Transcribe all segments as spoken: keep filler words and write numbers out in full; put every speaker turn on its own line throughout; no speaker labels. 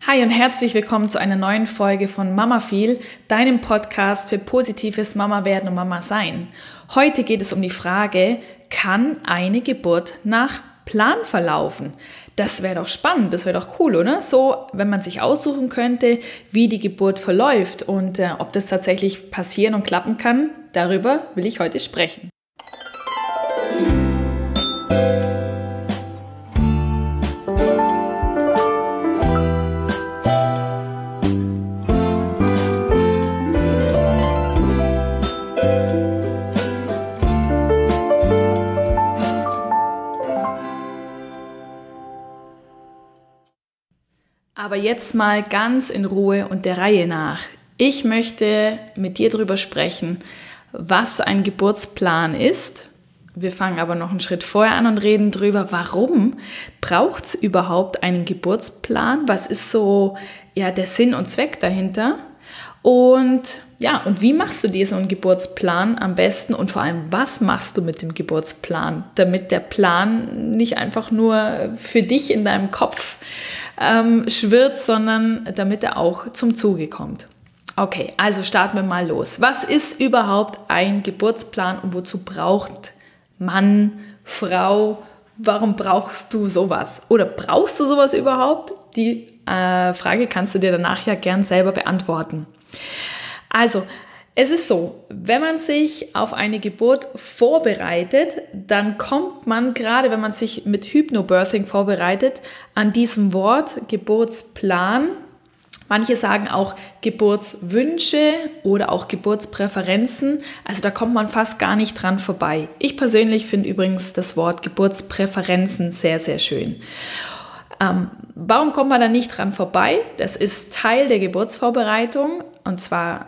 Hi und herzlich willkommen zu einer neuen Folge von Mama Feel, deinem Podcast für positives Mama werden und Mama sein. Heute geht es um die Frage, kann eine Geburt nach Plan verlaufen? Das wäre doch spannend, das wäre doch cool, oder? So, wenn man sich aussuchen könnte, wie die Geburt verläuft und äh, ob das tatsächlich passieren und klappen kann, darüber will ich heute sprechen. Aber jetzt mal ganz in Ruhe und der Reihe nach. Ich möchte mit dir darüber sprechen, was ein Geburtsplan ist. Wir fangen aber noch einen Schritt vorher an und reden darüber, warum braucht es überhaupt einen Geburtsplan? Was ist so ja, der Sinn und Zweck dahinter? Und ja, und wie machst du dir so einen Geburtsplan am besten und vor allem, was machst du mit dem Geburtsplan, damit der Plan nicht einfach nur für dich in deinem Kopf ähm, schwirrt, sondern damit er auch zum Zuge kommt. Okay, also starten wir mal los. Was ist überhaupt ein Geburtsplan und wozu braucht Mann, Frau, warum brauchst du sowas? Oder brauchst du sowas überhaupt? Die äh, Frage kannst du dir danach ja gern selber beantworten. Also, es ist so, wenn man sich auf eine Geburt vorbereitet, dann kommt man, gerade wenn man sich mit Hypnobirthing vorbereitet, an diesem Wort Geburtsplan. Manche sagen auch Geburtswünsche oder auch Geburtspräferenzen. Also da kommt man fast gar nicht dran vorbei. Ich persönlich finde übrigens das Wort Geburtspräferenzen sehr, sehr schön. Ähm, warum kommt man da nicht dran vorbei? Das ist Teil der Geburtsvorbereitung. Und zwar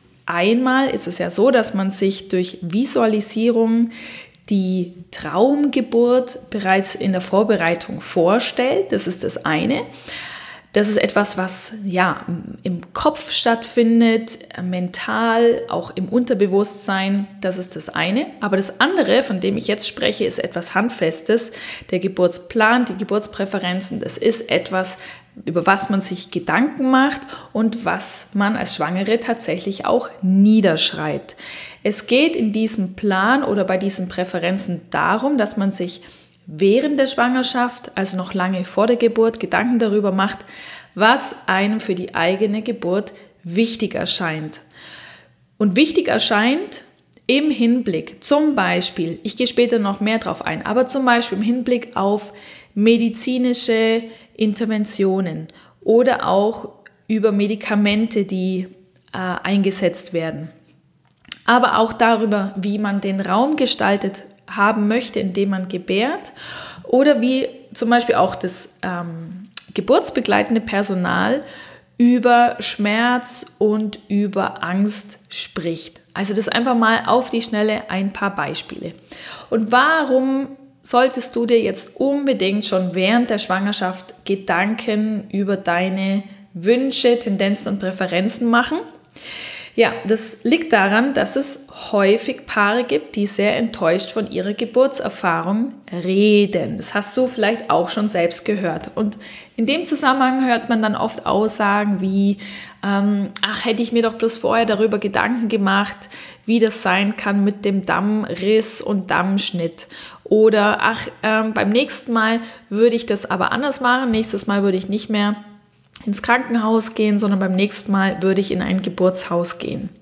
einmal ist es ja so, dass man sich durch Visualisierung die Traumgeburt bereits in der Vorbereitung vorstellt. Das ist das eine. Das ist etwas, was ja im Kopf stattfindet, mental, auch im Unterbewusstsein. Das ist das eine. Aber das andere, von dem ich jetzt spreche, ist etwas Handfestes. Der Geburtsplan, die Geburtspräferenzen, das ist etwas, über was man sich Gedanken macht und was man als Schwangere tatsächlich auch niederschreibt. Es geht in diesem Plan oder bei diesen Präferenzen darum, dass man sich während der Schwangerschaft, also noch lange vor der Geburt, Gedanken darüber macht, was einem für die eigene Geburt wichtig erscheint. Und wichtig erscheint im Hinblick, zum Beispiel, ich gehe später noch mehr drauf ein, aber zum Beispiel im Hinblick auf medizinische Interventionen oder auch über Medikamente, die äh, eingesetzt werden. Aber auch darüber, wie man den Raum gestaltet haben möchte, indem man gebärt, oder wie zum Beispiel auch das ähm, geburtsbegleitende Personal über Schmerz und über Angst spricht. Also das einfach mal auf die Schnelle ein paar Beispiele. Und warum solltest du dir jetzt unbedingt schon während der Schwangerschaft Gedanken über deine Wünsche, Tendenzen und Präferenzen machen? Ja, das liegt daran, dass es häufig Paare gibt, die sehr enttäuscht von ihrer Geburtserfahrung reden. Das hast du vielleicht auch schon selbst gehört. Und in dem Zusammenhang hört man dann oft Aussagen wie, ähm, ach, hätte ich mir doch bloß vorher darüber Gedanken gemacht, wie das sein kann mit dem Dammriss und Dammschnitt. Oder, ach, ähm, beim nächsten Mal würde ich das aber anders machen. Nächstes Mal würde ich nicht mehr ins Krankenhaus gehen, sondern beim nächsten Mal würde ich in ein Geburtshaus gehen.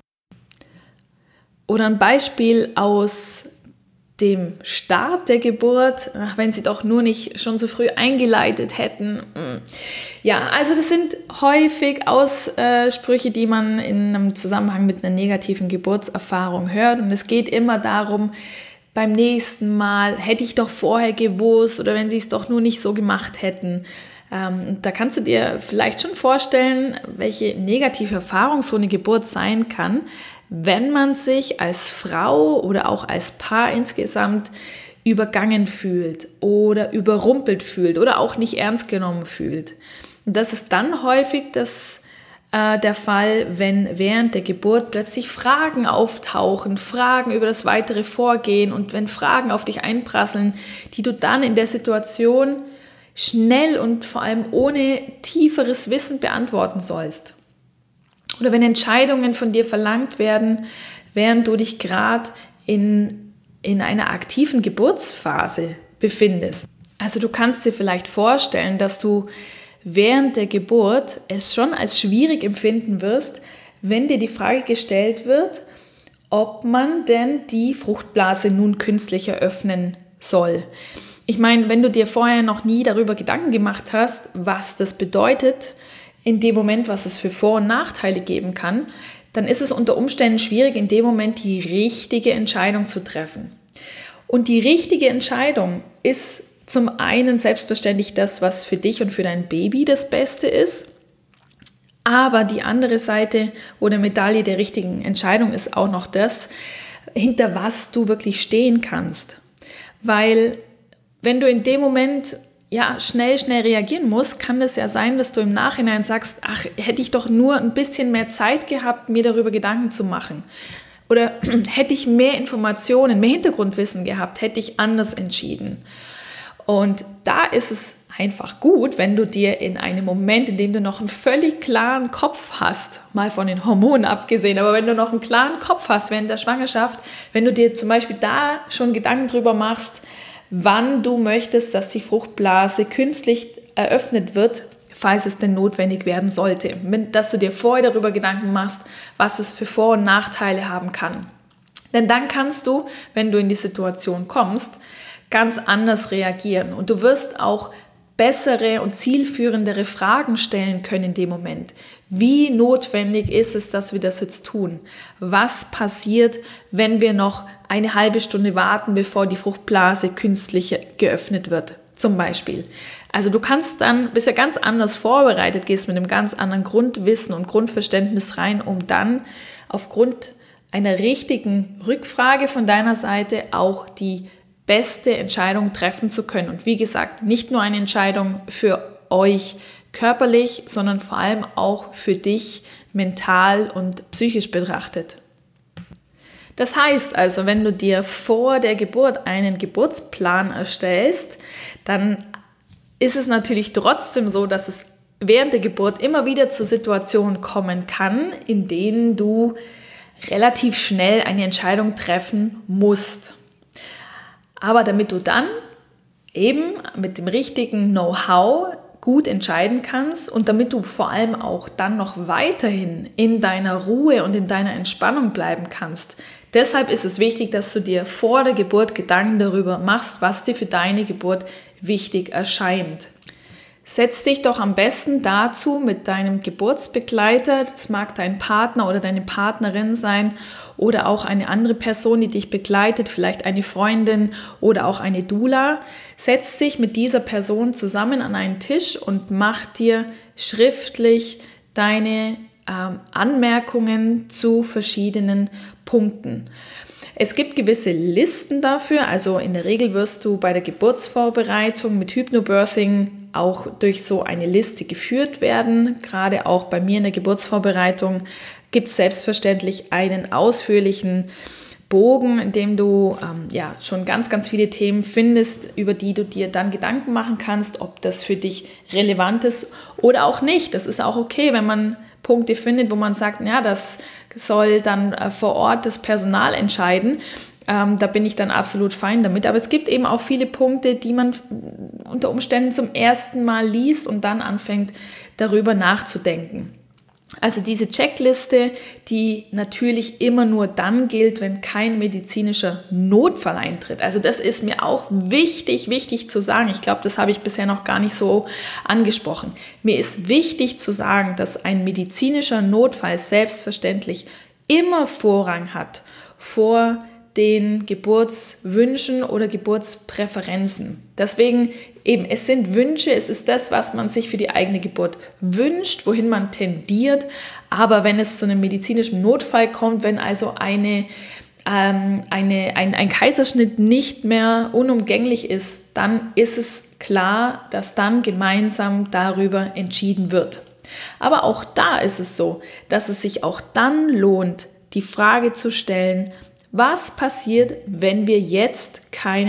Oder ein Beispiel aus dem Start der Geburt, ach, wenn sie doch nur nicht schon so früh eingeleitet hätten. Ja, also das sind häufig Aussprüche, die man in einem Zusammenhang mit einer negativen Geburtserfahrung hört. Und es geht immer darum, beim nächsten Mal hätte ich doch vorher gewusst oder wenn sie es doch nur nicht so gemacht hätten. Ähm, da kannst du dir vielleicht schon vorstellen, welche negative Erfahrung so eine Geburt sein kann, wenn man sich als Frau oder auch als Paar insgesamt übergangen fühlt oder überrumpelt fühlt oder auch nicht ernst genommen fühlt. Und das ist dann häufig das, äh, der Fall, wenn während der Geburt plötzlich Fragen auftauchen, Fragen über das weitere Vorgehen und wenn Fragen auf dich einprasseln, die du dann in der Situation schnell und vor allem ohne tieferes Wissen beantworten sollst. Oder wenn Entscheidungen von dir verlangt werden, während du dich gerade in, in einer aktiven Geburtsphase befindest. Also du kannst dir vielleicht vorstellen, dass du während der Geburt es schon als schwierig empfinden wirst, wenn dir die Frage gestellt wird, ob man denn die Fruchtblase nun künstlich eröffnen soll. Ich meine, wenn du dir vorher noch nie darüber Gedanken gemacht hast, was das bedeutet, in dem Moment, was es für Vor- und Nachteile geben kann, dann ist es unter Umständen schwierig, in dem Moment die richtige Entscheidung zu treffen. Und die richtige Entscheidung ist zum einen selbstverständlich das, was für dich und für dein Baby das Beste ist. Aber die andere Seite oder Medaille der richtigen Entscheidung ist auch noch das, hinter was du wirklich stehen kannst. Weil wenn du in dem Moment ja, schnell, schnell reagieren musst, kann das ja sein, dass du im Nachhinein sagst, ach, hätte ich doch nur ein bisschen mehr Zeit gehabt, mir darüber Gedanken zu machen. Oder hätte ich mehr Informationen, mehr Hintergrundwissen gehabt, hätte ich anders entschieden. Und da ist es einfach gut, wenn du dir in einem Moment, in dem du noch einen völlig klaren Kopf hast, mal von den Hormonen abgesehen, aber wenn du noch einen klaren Kopf hast während der Schwangerschaft, wenn du dir zum Beispiel da schon Gedanken drüber machst, wann du möchtest, dass die Fruchtblase künstlich eröffnet wird, falls es denn notwendig werden sollte. Dass du dir vorher darüber Gedanken machst, was es für Vor- und Nachteile haben kann. Denn dann kannst du, wenn du in die Situation kommst, ganz anders reagieren. Und du wirst auch bessere und zielführendere Fragen stellen können in dem Moment. Wie notwendig ist es, dass wir das jetzt tun? Was passiert, wenn wir noch eine halbe Stunde warten, bevor die Fruchtblase künstlich geöffnet wird, zum Beispiel? Also du kannst dann, bist ja ganz anders vorbereitet, gehst mit einem ganz anderen Grundwissen und Grundverständnis rein, um dann aufgrund einer richtigen Rückfrage von deiner Seite auch die beste Entscheidung treffen zu können. Und wie gesagt, nicht nur eine Entscheidung für euch körperlich, sondern vor allem auch für dich mental und psychisch betrachtet. Das heißt also, wenn du dir vor der Geburt einen Geburtsplan erstellst, dann ist es natürlich trotzdem so, dass es während der Geburt immer wieder zu Situationen kommen kann, in denen du relativ schnell eine Entscheidung treffen musst. Aber damit du dann eben mit dem richtigen Know-how gut entscheiden kannst und damit du vor allem auch dann noch weiterhin in deiner Ruhe und in deiner Entspannung bleiben kannst. Deshalb ist es wichtig, dass du dir vor der Geburt Gedanken darüber machst, was dir für deine Geburt wichtig erscheint. Setz dich doch am besten dazu mit deinem Geburtsbegleiter, das mag dein Partner oder deine Partnerin sein oder auch eine andere Person, die dich begleitet, vielleicht eine Freundin oder auch eine Doula. Setz dich mit dieser Person zusammen an einen Tisch und mach dir schriftlich deine ähm, Anmerkungen zu verschiedenen Punkten. Es gibt gewisse Listen dafür, also in der Regel wirst du bei der Geburtsvorbereitung mit Hypnobirthing auch durch so eine Liste geführt werden. Gerade auch bei mir in der Geburtsvorbereitung gibt es selbstverständlich einen ausführlichen Bogen, in dem du ähm, ja, schon ganz, ganz viele Themen findest, über die du dir dann Gedanken machen kannst, ob das für dich relevant ist oder auch nicht. Das ist auch okay, wenn man Punkte findet, wo man sagt, ja, das soll dann äh, vor Ort das Personal entscheiden. Ähm, da bin ich dann absolut fein damit. Aber es gibt eben auch viele Punkte, die man unter Umständen zum ersten Mal liest und dann anfängt, darüber nachzudenken. Also diese Checkliste, die natürlich immer nur dann gilt, wenn kein medizinischer Notfall eintritt. Also das ist mir auch wichtig, wichtig zu sagen. Ich glaube, das habe ich bisher noch gar nicht so angesprochen. Mir ist wichtig zu sagen, dass ein medizinischer Notfall selbstverständlich immer Vorrang hat vor den Geburtswünschen oder Geburtspräferenzen. Deswegen eben, es sind Wünsche, es ist das, was man sich für die eigene Geburt wünscht, wohin man tendiert. Aber wenn es zu einem medizinischen Notfall kommt, wenn also eine, ähm, eine, ein, ein Kaiserschnitt nicht mehr unumgänglich ist, dann ist es klar, dass dann gemeinsam darüber entschieden wird. Aber auch da ist es so, dass es sich auch dann lohnt, die Frage zu stellen, was passiert, wenn wir jetzt keinen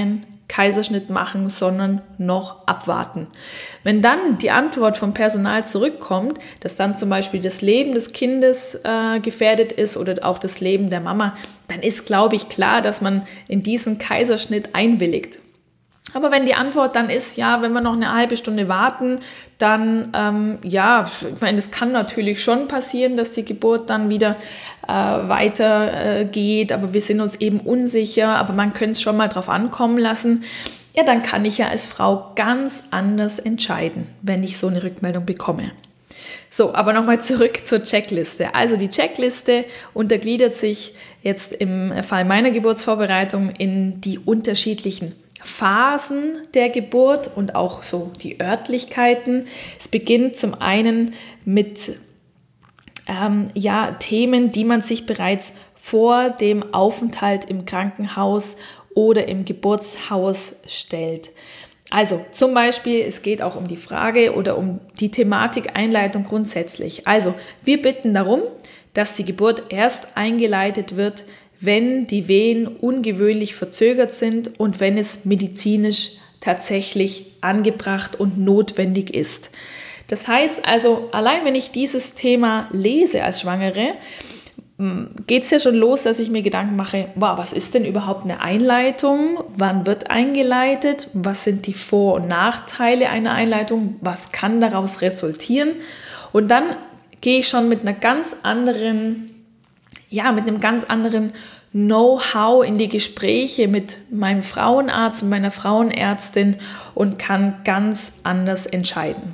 Kaiserschnitt machen, sondern noch abwarten. Wenn dann die Antwort vom Personal zurückkommt, dass dann zum Beispiel das Leben des Kindes äh, gefährdet ist oder auch das Leben der Mama, dann ist, glaube ich, klar, dass man in diesen Kaiserschnitt einwilligt. Aber wenn die Antwort dann ist, ja, wenn wir noch eine halbe Stunde warten, dann, ähm, ja, ich meine, es kann natürlich schon passieren, dass die Geburt dann wieder äh, weiter äh, geht, aber wir sind uns eben unsicher, aber man könnte es schon mal drauf ankommen lassen. Ja, dann kann ich ja als Frau ganz anders entscheiden, wenn ich so eine Rückmeldung bekomme. So, aber nochmal zurück zur Checkliste. Also die Checkliste untergliedert sich jetzt im Fall meiner Geburtsvorbereitung in die unterschiedlichen Phasen der Geburt und auch so die Örtlichkeiten. Es beginnt zum einen mit ähm, ja, Themen, die man sich bereits vor dem Aufenthalt im Krankenhaus oder im Geburtshaus stellt. Also zum Beispiel, es geht auch um die Frage oder um die Thematik Einleitung grundsätzlich. Also wir bitten darum, dass die Geburt erst eingeleitet wird, wenn die Wehen ungewöhnlich verzögert sind und wenn es medizinisch tatsächlich angebracht und notwendig ist. Das heißt also, allein wenn ich dieses Thema lese als Schwangere, geht es ja schon los, dass ich mir Gedanken mache, wow, was ist denn überhaupt eine Einleitung? Wann wird eingeleitet? Was sind die Vor- und Nachteile einer Einleitung? Was kann daraus resultieren? Und dann gehe ich schon mit einer ganz anderen ja, mit einem ganz anderen Know-how in die Gespräche mit meinem Frauenarzt und meiner Frauenärztin und kann ganz anders entscheiden.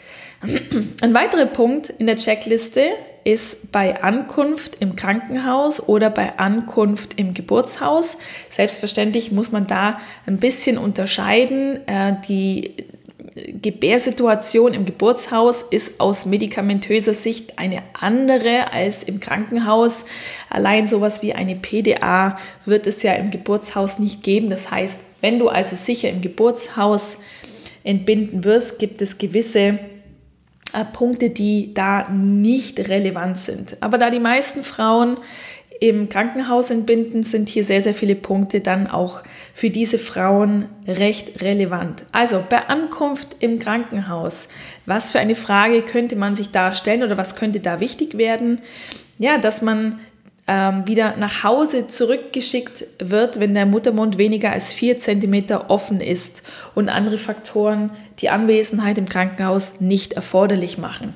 Ein weiterer Punkt in der Checkliste ist bei Ankunft im Krankenhaus oder bei Ankunft im Geburtshaus. Selbstverständlich muss man da ein bisschen unterscheiden. Die Gebärsituation im Geburtshaus ist aus medikamentöser Sicht eine andere als im Krankenhaus. Allein sowas wie eine P D A wird es ja im Geburtshaus nicht geben. Das heißt, wenn du also sicher im Geburtshaus entbinden wirst, gibt es gewisse äh, Punkte, die da nicht relevant sind. Aber da die meisten Frauen im Krankenhaus entbinden, sind hier sehr, sehr viele Punkte dann auch für diese Frauen recht relevant. Also bei Ankunft im Krankenhaus, was für eine Frage könnte man sich da stellen oder was könnte da wichtig werden? Ja, dass man ähm, wieder nach Hause zurückgeschickt wird, wenn der Muttermund weniger als vier Zentimeter offen ist und andere Faktoren die Anwesenheit im Krankenhaus nicht erforderlich machen.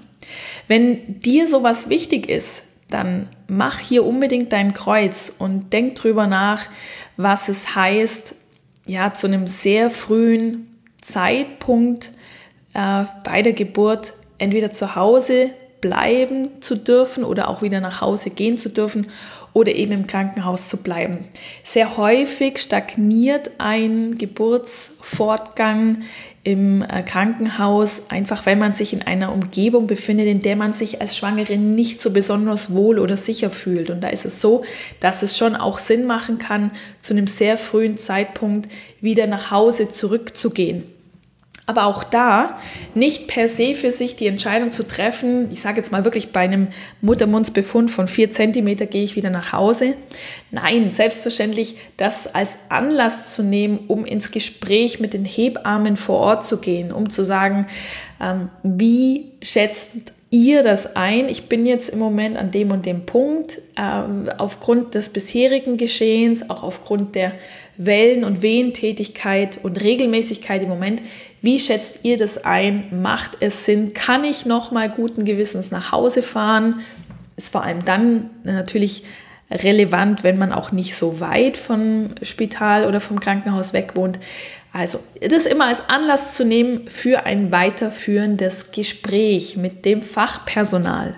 Wenn dir sowas wichtig ist, dann mach hier unbedingt dein Kreuz und denk drüber nach, was es heißt, ja, zu einem sehr frühen Zeitpunkt äh, bei der Geburt entweder zu Hause bleiben zu dürfen oder auch wieder nach Hause gehen zu dürfen oder eben im Krankenhaus zu bleiben. Sehr häufig stagniert ein Geburtsfortgang im Krankenhaus, einfach weil man sich in einer Umgebung befindet, in der man sich als Schwangere nicht so besonders wohl oder sicher fühlt. Und da ist es so, dass es schon auch Sinn machen kann, zu einem sehr frühen Zeitpunkt wieder nach Hause zurückzugehen. Aber auch da nicht per se für sich die Entscheidung zu treffen, ich sage jetzt mal wirklich bei einem Muttermundsbefund von vier Zentimeter gehe ich wieder nach Hause. Nein, selbstverständlich das als Anlass zu nehmen, um ins Gespräch mit den Hebammen vor Ort zu gehen, um zu sagen, ähm, wie schätzt ihr das ein? Ich bin jetzt im Moment an dem und dem Punkt, ähm, aufgrund des bisherigen Geschehens, auch aufgrund der Wellen- und Wehentätigkeit und Regelmäßigkeit im Moment. Wie schätzt ihr das ein? Macht es Sinn? Kann ich noch mal guten Gewissens nach Hause fahren? Ist vor allem dann natürlich relevant, wenn man auch nicht so weit vom Spital oder vom Krankenhaus weg wohnt. Also das immer als Anlass zu nehmen für ein weiterführendes Gespräch mit dem Fachpersonal.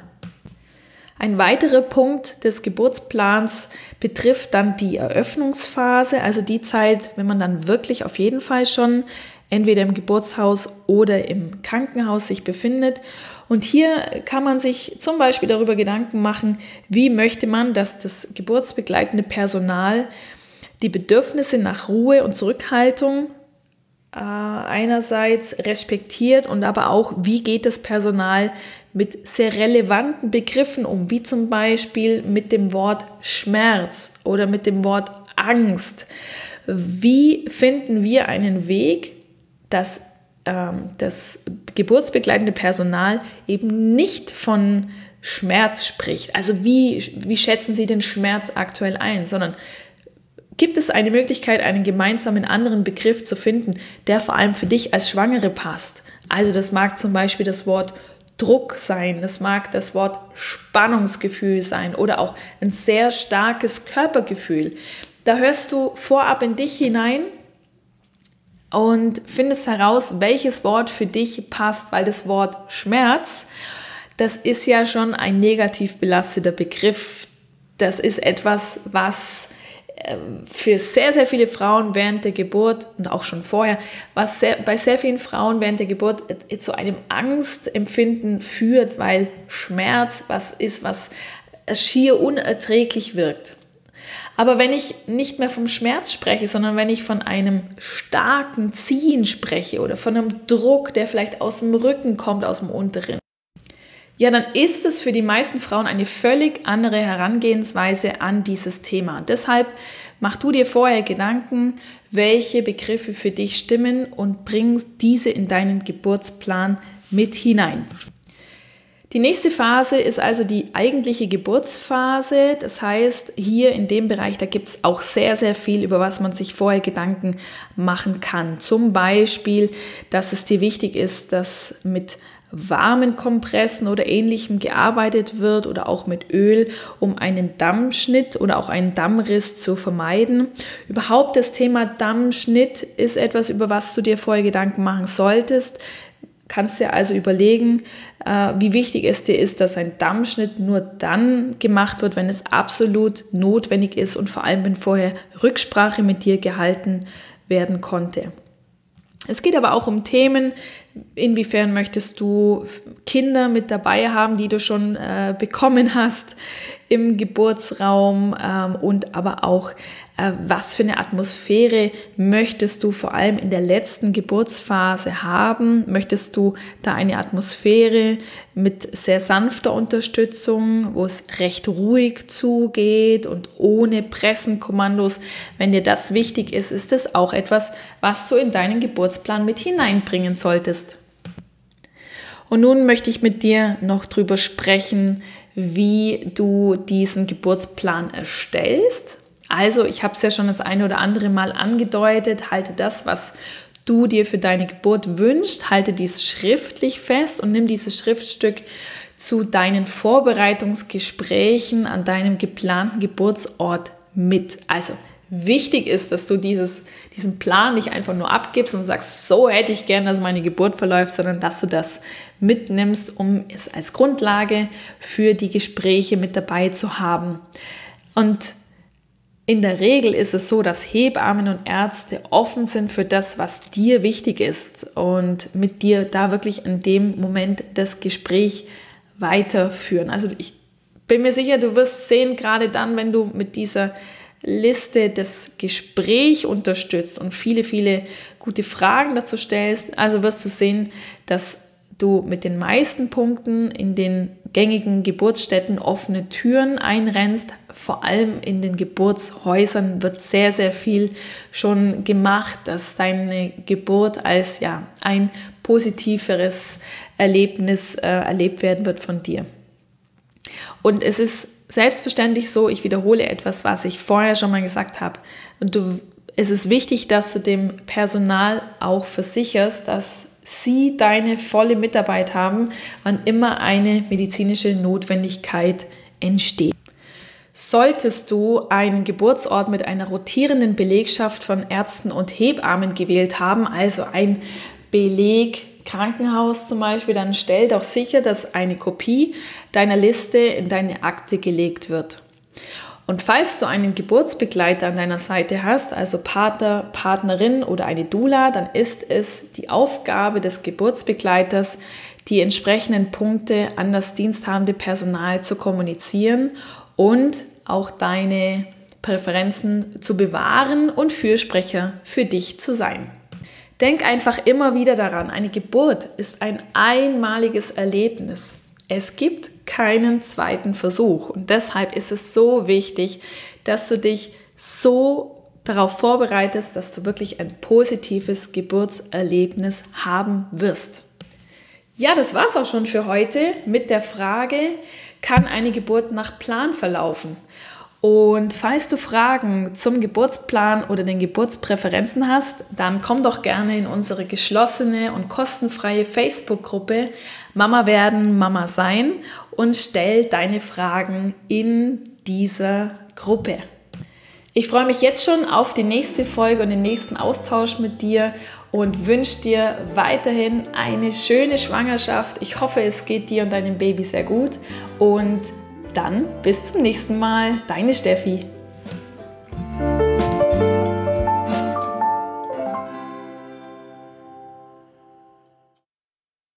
Ein weiterer Punkt des Geburtsplans betrifft dann die Eröffnungsphase, also die Zeit, wenn man dann wirklich auf jeden Fall schon entweder im Geburtshaus oder im Krankenhaus sich befindet. Und hier kann man sich zum Beispiel darüber Gedanken machen, wie möchte man, dass das geburtsbegleitende Personal die Bedürfnisse nach Ruhe und Zurückhaltung äh, einerseits respektiert und aber auch, wie geht das Personal mit sehr relevanten Begriffen um, wie zum Beispiel mit dem Wort Schmerz oder mit dem Wort Angst. wie finden wir einen Weg, dass ähm, das geburtsbegleitende Personal eben nicht von Schmerz spricht. Also wie, wie schätzen Sie den Schmerz aktuell ein, sondern gibt es eine Möglichkeit, einen gemeinsamen anderen Begriff zu finden, der vor allem für dich als Schwangere passt. Also das mag zum Beispiel das Wort Druck sein, das mag das Wort Spannungsgefühl sein oder auch ein sehr starkes Körpergefühl. Da hörst du vorab in dich hinein und findest heraus, welches Wort für dich passt, weil das Wort Schmerz, das ist ja schon ein negativ belasteter Begriff. Das ist etwas, was für sehr, sehr viele Frauen während der Geburt und auch schon vorher, was sehr, bei sehr vielen Frauen während der Geburt zu einem Angstempfinden führt, weil Schmerz was ist, was schier unerträglich wirkt. Aber wenn ich nicht mehr vom Schmerz spreche, sondern wenn ich von einem starken Ziehen spreche oder von einem Druck, der vielleicht aus dem Rücken kommt, aus dem unteren, ja, dann ist es für die meisten Frauen eine völlig andere Herangehensweise an dieses Thema. Deshalb mach du dir vorher Gedanken, welche Begriffe für dich stimmen und bring diese in deinen Geburtsplan mit hinein. Die nächste Phase ist also die eigentliche Geburtsphase. Das heißt, hier in dem Bereich, da gibt es auch sehr, sehr viel, über was man sich vorher Gedanken machen kann. Zum Beispiel, dass es dir wichtig ist, dass mit warmen Kompressen oder Ähnlichem gearbeitet wird oder auch mit Öl, um einen Dammschnitt oder auch einen Dammriss zu vermeiden. Überhaupt das Thema Dammschnitt ist etwas, über was du dir vorher Gedanken machen solltest. Kannst dir also überlegen, äh, wie wichtig es dir ist, dass ein Dammschnitt nur dann gemacht wird, wenn es absolut notwendig ist und vor allem, wenn vorher Rücksprache mit dir gehalten werden konnte. Es geht aber auch um Themen, inwiefern möchtest du Kinder mit dabei haben, die du schon äh, bekommen hast im Geburtsraum ähm, und aber auch, äh, was für eine Atmosphäre möchtest du vor allem in der letzten Geburtsphase haben? Möchtest du da eine Atmosphäre mit sehr sanfter Unterstützung, wo es recht ruhig zugeht und ohne Pressenkommandos? Wenn dir das wichtig ist, ist das auch etwas, was du in deinen Geburtsplan mit hineinbringen solltest. Und nun möchte ich mit dir noch drüber sprechen, wie du diesen Geburtsplan erstellst. Also, ich habe es ja schon das eine oder andere Mal angedeutet, halte das, was du dir für deine Geburt wünschst, halte dies schriftlich fest und nimm dieses Schriftstück zu deinen Vorbereitungsgesprächen an deinem geplanten Geburtsort mit. Also, wichtig ist, dass du dieses, diesen Plan nicht einfach nur abgibst und sagst, so hätte ich gern, dass meine Geburt verläuft, sondern dass du das mitnimmst, um es als Grundlage für die Gespräche mit dabei zu haben. Und in der Regel ist es so, dass Hebammen und Ärzte offen sind für das, was dir wichtig ist und mit dir da wirklich in dem Moment das Gespräch weiterführen. Also ich bin mir sicher, du wirst sehen, gerade dann, wenn du mit dieser Liste das Gespräch unterstützt und viele, viele gute Fragen dazu stellst, also wirst du sehen, dass du mit den meisten Punkten in den gängigen Geburtsstätten offene Türen einrennst. Vor allem in den Geburtshäusern wird sehr, sehr viel schon gemacht, dass deine Geburt als ja, ein positiveres Erlebnis äh, erlebt werden wird von dir. Und es ist selbstverständlich so, ich wiederhole etwas, was ich vorher schon mal gesagt habe. Und du, es ist wichtig, dass du dem Personal auch versicherst, dass sie deine volle Mitarbeit haben, wann immer eine medizinische Notwendigkeit entsteht. Solltest du einen Geburtsort mit einer rotierenden Belegschaft von Ärzten und Hebammen gewählt haben, also ein Beleg Krankenhaus zum Beispiel, dann stell doch sicher, dass eine Kopie deiner Liste in deine Akte gelegt wird. Und falls du einen Geburtsbegleiter an deiner Seite hast, also Partner, Partnerin oder eine Doula, dann ist es die Aufgabe des Geburtsbegleiters, die entsprechenden Punkte an das diensthabende Personal zu kommunizieren und auch deine Präferenzen zu bewahren und Fürsprecher für dich zu sein. Denk einfach immer wieder daran, eine Geburt ist ein einmaliges Erlebnis. Es gibt keinen zweiten Versuch und deshalb ist es so wichtig, dass du dich so darauf vorbereitest, dass du wirklich ein positives Geburtserlebnis haben wirst. Ja, das war's auch schon für heute mit der Frage, kann eine Geburt nach Plan verlaufen? Und falls du Fragen zum Geburtsplan oder den Geburtspräferenzen hast, dann komm doch gerne in unsere geschlossene und kostenfreie Facebook-Gruppe Mama werden, Mama sein und stell deine Fragen in dieser Gruppe. Ich freue mich jetzt schon auf die nächste Folge und den nächsten Austausch mit dir und wünsche dir weiterhin eine schöne Schwangerschaft. Ich hoffe, es geht dir und deinem Baby sehr gut und dann bis zum nächsten Mal, deine Steffi.